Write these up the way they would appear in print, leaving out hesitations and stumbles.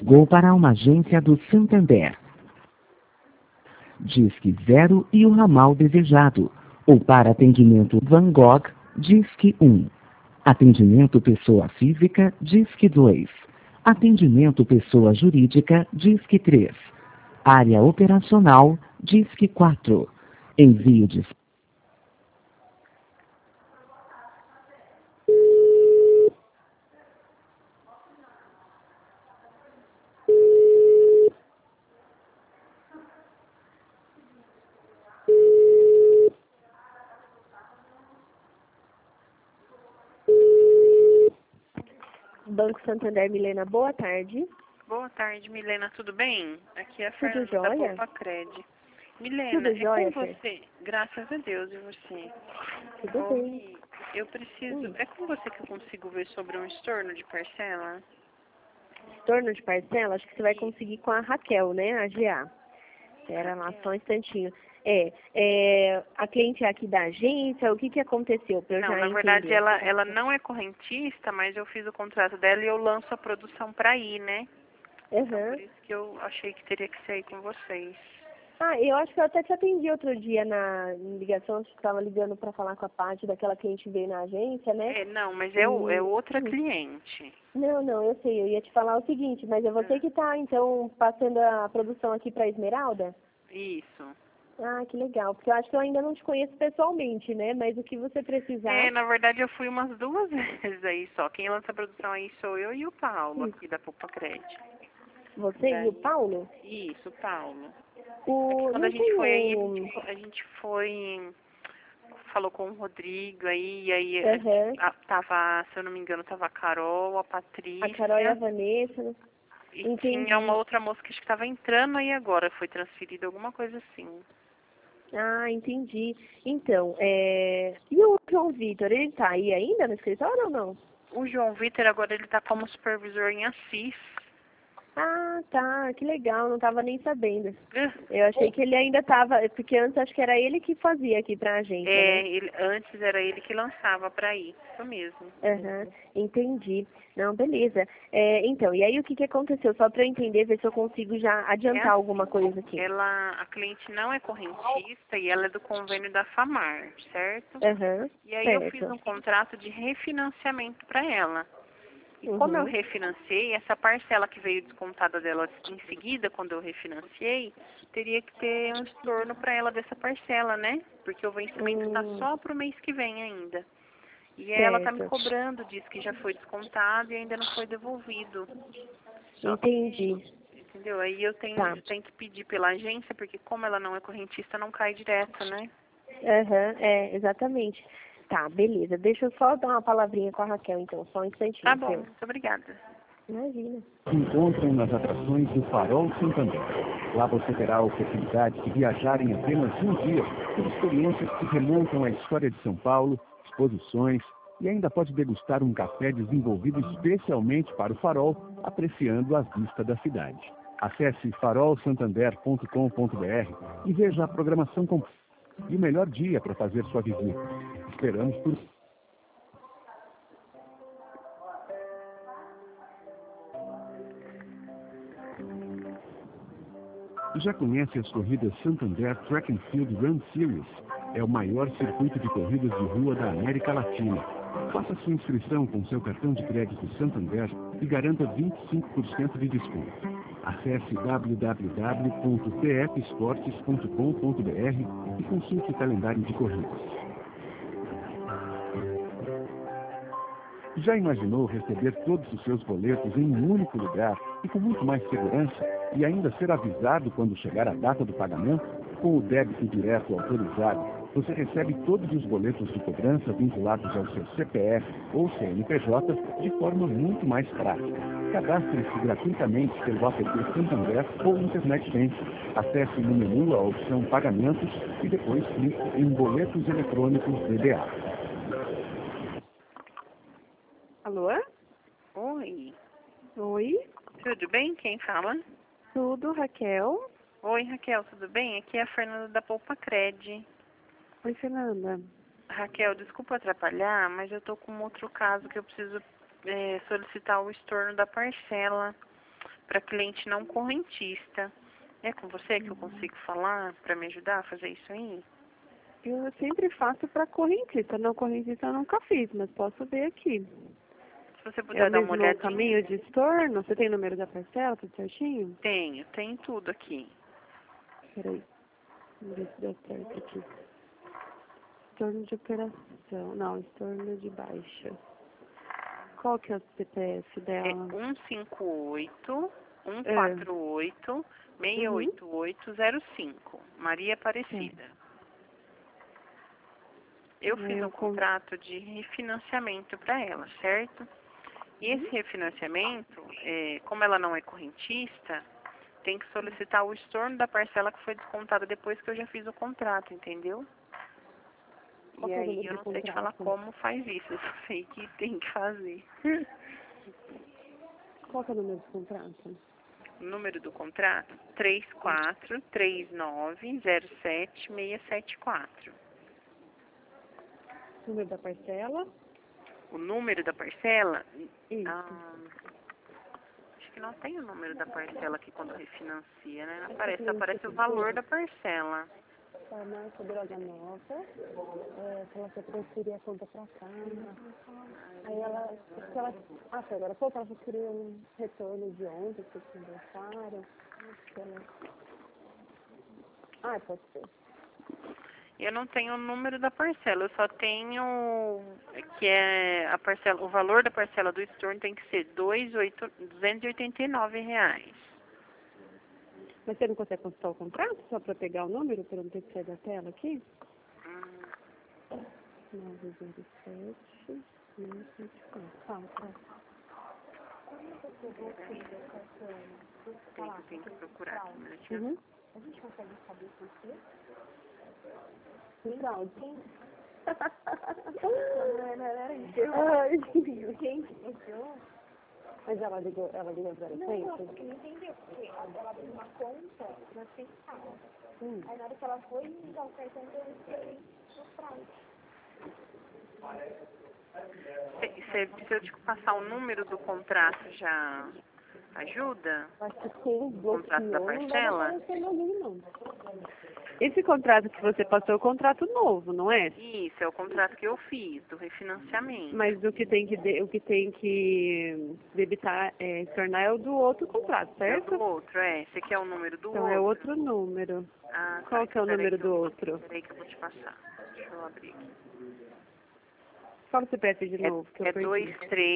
ligou para uma agência do Santander. Disque 0 e o ramal desejado. Ou para atendimento Van Gogh, Disque 1. Atendimento pessoa física, Disque 2. Atendimento pessoa jurídica, Disque 3. Área operacional, Disque 4. Envio de... Banco Santander, Milena, boa tarde. Boa tarde, Milena, tudo bem? Aqui é a Tudo Fernanda da jóia? Poupa-Cred. Milena, Tudo jóia, com Fê? você, graças a Deus, e você? Tudo bem. Eu preciso, é com você que eu consigo ver sobre um estorno de parcela? Torno de parcela, acho que você vai conseguir com a Raquel, né? A GA. Espera lá só um instantinho. A cliente é aqui da agência, o que que aconteceu? Pra eu Não, já na verdade entender. ela não é correntista, mas eu fiz o contrato dela e eu lanço a produção para ir, né? Então, Aham. por isso que eu achei que teria que sair com vocês. Ah, eu acho que eu até te atendi outro dia na ligação, acho que estava ligando para falar com a parte daquela cliente que veio na agência, né? Não, mas E... é outra cliente. Não, eu sei, eu ia te falar o seguinte, mas é você que está, então, passando a produção aqui para Esmeralda? Isso. Ah, que legal, porque eu acho que eu ainda não te conheço pessoalmente, né? Mas o que você precisar... Na verdade eu fui umas 2 vezes aí só. Quem lança a produção aí sou eu e o Paulo, aqui da Poupa-Cred. Você e o Paulo? Isso, Paulo. O... Quando a Não gente tem foi aí, um... a gente foi, falou com o Rodrigo aí, e aí Aham. tava, se eu não me engano, tava a Carol, a A Patrícia, Carol e a Vanessa, né? e Entendi. tinha uma outra moça que acho que tava entrando aí agora, foi transferida, alguma coisa assim. Ah, entendi. Então, e o João Vitor, ele tá aí ainda no escritório ou não? O João Vitor agora ele tá como supervisor em Assis. Ah, tá, que legal, não tava nem sabendo. Eu achei que ele ainda tava, porque antes acho que era ele que fazia aqui pra agência, né? Antes era ele que lançava pra ir, isso mesmo. Aham, entendi. Não, beleza. Então, e aí o que que aconteceu? Só pra eu entender, ver se eu consigo já adiantar alguma coisa aqui. A cliente não é correntista e ela é do convênio da FAMAR, certo? Aham, E aí eu fiz certo. um contrato de refinanciamento para ela. E como eu Uhum. refinanciei, essa parcela que veio descontada dela em seguida, quando eu refinanciei, teria que ter um estorno para ela dessa parcela, né? Porque o vencimento está só para o mês que vem ainda. E ela está me Certo. cobrando, diz que já foi descontado e ainda não foi devolvido. Entendi. Entendeu? Aí eu Tá. tenho que pedir pela agência, porque como ela não é correntista, não cai direto, né? Aham, exatamente. Tá, beleza. Deixa eu só dar uma palavrinha com a Raquel, então, só um instantinho. Tá bom, Fê. muito obrigada. Imagina. Se encontram nas atrações do Farol Santander. Lá você terá a oportunidade de viajar em apenas um dia por experiências que remontam à história de São Paulo, exposições e ainda pode degustar um café desenvolvido especialmente para o Farol, apreciando a vista da cidade. Acesse farolsantander.com.br e veja a programação completa e o melhor dia para fazer sua visita. Esperamos por... Já conhece as corridas Santander Track and Field Run Series? É o maior circuito de corridas de rua da América Latina. Faça sua inscrição com seu cartão de crédito Santander e garanta 25% de desconto. Acesse www.pfesportes.com.br e consulte o calendário de corridas. Já imaginou receber todos os seus boletos em um único lugar e com muito mais segurança e ainda ser avisado quando chegar a data do pagamento? Com o débito direto autorizado, você recebe todos os boletos de cobrança vinculados ao seu CPF ou CNPJ de forma muito mais prática. Cadastre-se gratuitamente pelo app Santander ou Internet Bank. Acesse no menu a opção Pagamentos e depois clique em Boletos Eletrônicos DDA. Alô? Oi, Oi? tudo bem? Quem fala? Tudo, Raquel? Oi, Raquel, tudo bem? Aqui é a Fernanda da Poupa-Cred. Oi, Fernanda. Raquel, desculpa atrapalhar, mas eu tô com outro caso que eu preciso solicitar o estorno da parcela. para cliente não correntista. É com você que eu consigo falar para me ajudar a fazer isso aí? Eu sempre faço para correntista. Não correntista eu nunca fiz, mas posso ver aqui. Se você É puder o dar uma mesmo olhadinha. caminho de estorno? Você tem o número da parcela, tudo certinho? Tem tudo aqui. Peraí. Vamos ver se deu certo aqui. Estorno de operação. Não, estorno de baixa. Qual que é o CPF É dela? 158 148 68805. Maria Aparecida. Eu fiz um contrato de refinanciamento para ela, certo? E esse refinanciamento, como ela não é correntista, tem que solicitar o estorno da parcela que foi descontada depois que eu já fiz o contrato, entendeu? E aí eu não sei te falar como faz isso, eu só sei que tem que fazer. Qual que é o número do contrato? O número do contrato? 3439076674. Número da parcela? O número da parcela? Isso. Acho que não tem o número da parcela aqui quando refinancia, né? Aparece o valor da parcela. A marca Droga Nova, que ela quer transferir a conta pra cá. Aí ela, agora, pô, ela queria um retorno de ontem, que vocês conversaram. Pode ser. Eu não tenho o número da parcela, eu só tenho que é a parcela, o valor da parcela do estorno tem que ser R$289. Mas você não consegue consultar o contrato só para pegar o número, para não ter que sair da tela aqui? 907 674. Tem que procurar aqui, um minutinho. A gente consegue saber por quê? Legal, sim. Ai, gente, mas ela ligou para ele? Não, porque não entendeu, porque ela abriu uma conta na central. Aí na hora que ela foi usar o cartão, eu esperei no fraude. Se eu te passar o número do contrato, já ajuda? Acho que quem O contrato da parcela? Não. Esse contrato que você passou é o contrato novo, não é? Isso, é o contrato que eu fiz, do refinanciamento. Mas o que tem que debitar, tornar é o do outro contrato, certo? É do outro, Esse aqui é o número do Então outro. é outro número. Ah, Qual que é o número do outro? Peraí que eu vou te passar. Deixa eu abrir aqui. Qual você pede de novo? Que eu É perdi.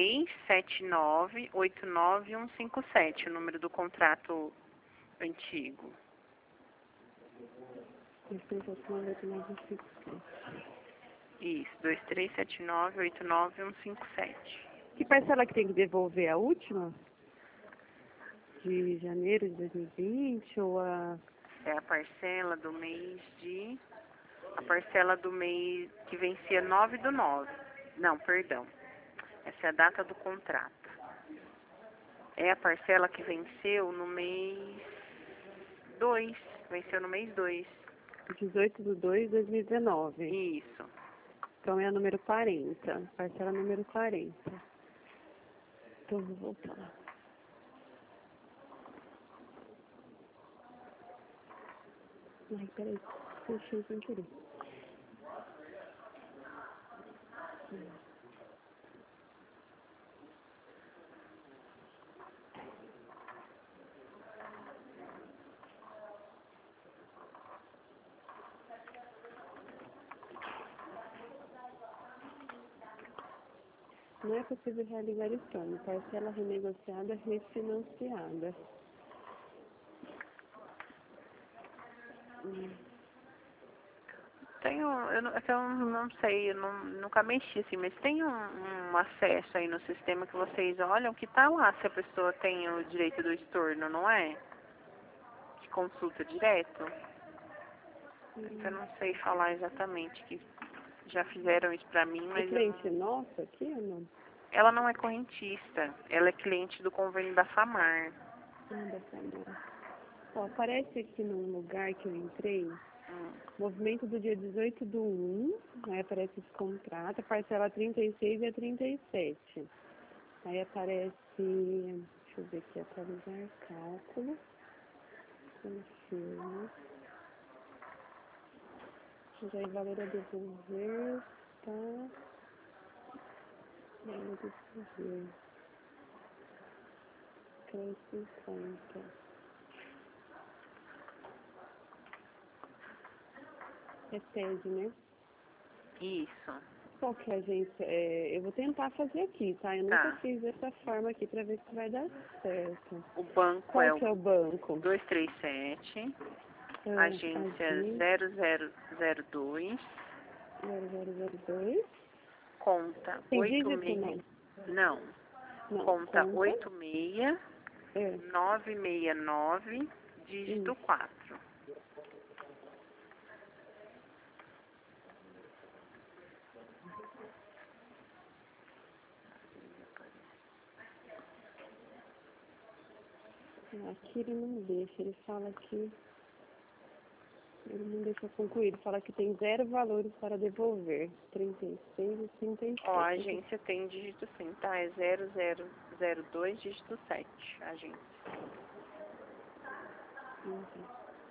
237989157, o número do contrato antigo. 237989157. Isso, 237989157. Que parcela que tem que devolver? A última? De janeiro de 2020 ou a... É a parcela do mês A parcela do mês que vencia 9/9. Não, perdão. Essa é a data do contrato. É a parcela que venceu no mês 2. Venceu no mês 2. 18/2/2019. Isso. Então é a número 40. Parcela número 40. Então vou voltar lá. Ai, peraí. Fechei sem querer. Não é possível realizar estorno. Parcela renegociada, refinanciada. Eu não sei, eu nunca mexi assim, mas tem um acesso aí no sistema que vocês olham que tá lá se a pessoa tem o direito do estorno, não é? De consulta direto. Eu não sei falar exatamente, que já fizeram isso pra mim, mas É cliente nossa aqui ou não? ela não é correntista, ela é cliente do convênio da FAMAR. Da Samara. Ó, aparece aqui num lugar que eu entrei, movimento do dia 18/1, aí aparece esse contrato, a parcela 36 e a 37. Aí aparece Deixa eu ver aqui, atualizar cálculo. Confirma. Já é valor a devolver, tá? Valor a devolver. 3,50. É TED, né? Isso. Qual que é, gente? Eu vou tentar fazer aqui, tá? Eu Tá. nunca fiz dessa forma aqui pra ver se vai dar certo. O banco Qual é que é o o banco? 237, agência 0002, 0002. conta Tem 86. dígito, Não. não? Conta 86 É. 969, dígito 4. Aqui ele não deixa, ele fala que... Ele não deixa eu concluir, ele fala que tem 0 valores para devolver. 36 e 37. Ó, a agência tem dígito sim, tá? É 0002, dígito 7, a agência. Uhum.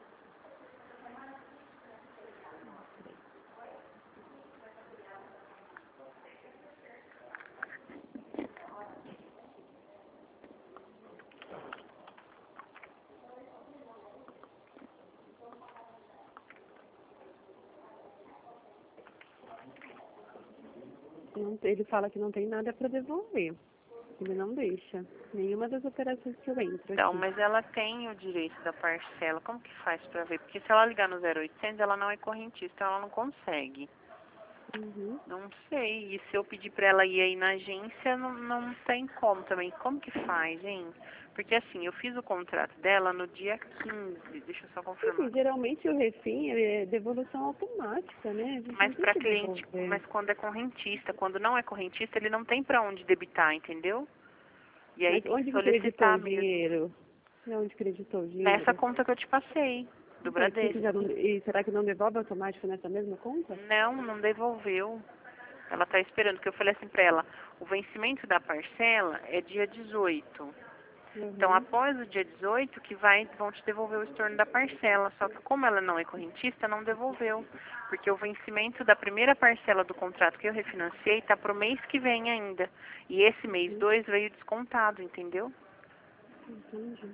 Ele fala que não tem nada para devolver. Ele não deixa. Nenhuma das operações que eu entro Então, aqui. mas ela tem o direito da parcela. Como que faz pra ver? Porque se ela ligar no 0800, ela não é correntista, ela não consegue. Uhum. Não sei. E se eu pedir pra ela ir aí na agência, não tem como também. Como que faz, hein? Porque assim, eu fiz o contrato dela no dia 15. Deixa eu só confirmar. Sim, geralmente o refim é devolução automática, né? A gente Mas não tem para que cliente, devolver. mas quando é correntista, quando não é correntista, ele não tem pra onde debitar, entendeu? E aí Mas tem que onde que creditou solicitar o mesmo. dinheiro? Onde creditou o dinheiro? Nessa conta que eu te passei, do Então, aqui que Bradesco. já não, e será que não devolve automático nessa mesma conta? Não devolveu. Ela tá esperando, que eu falei assim pra ela, o vencimento da parcela é dia 18. Então, Uhum. após o dia 18, vão te devolver o estorno da parcela. Só que como ela não é correntista, não devolveu. Porque o vencimento da primeira parcela do contrato que eu refinanciei tá pro mês que vem ainda. E esse mês 2 veio descontado, entendeu? Entendi.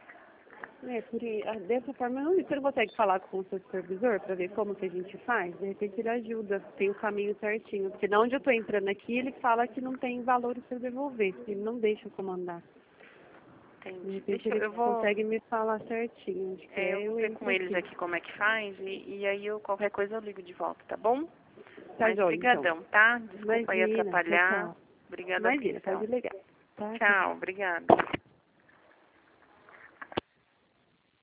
Dessa forma, você não consegue falar com o seu supervisor para ver como que a gente faz? De repente ele ajuda, tem o caminho certinho. Porque de onde eu estou entrando aqui, ele fala que não tem valores para devolver. Ele não deixa eu comandar. De Entendi. repente ele Eu vou consegue me falar certinho. Acho que eu vou eu ver com entro eles aqui. aqui como é que faz. E aí, qualquer coisa eu ligo de volta, tá bom? Tá Mas joia, então. brigadão, tá? Desculpa aí Imagina, tchau, atrapalhar. tchau. Obrigada a Imagina, pode atenção. ligar. Tá, tchau. Tchau, obrigada.